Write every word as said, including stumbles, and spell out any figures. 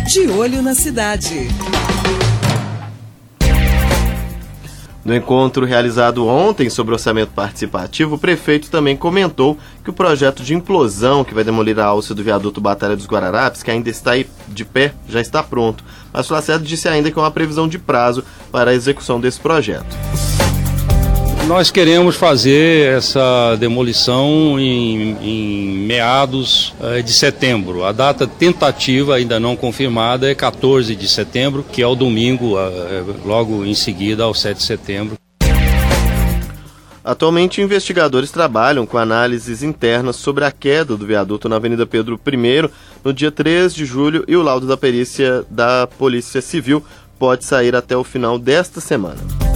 De Olho na Cidade. No encontro realizado ontem sobre orçamento participativo, o prefeito também comentou que o projeto de implosão que vai demolir a alça do viaduto Batalha dos Guararapes, que ainda está de pé, já está pronto. Mas o Lacerda disse ainda que há uma previsão de prazo para a execução desse projeto. Nós queremos fazer essa demolição em, em meados eh, de setembro. A data tentativa, ainda não confirmada, é quatorze de setembro, que é o domingo, eh, logo em seguida ao sete de setembro. Atualmente, investigadores trabalham com análises internas sobre a queda do viaduto na Avenida Pedro I no dia três de julho e o laudo da perícia da Polícia Civil pode sair até o final desta semana.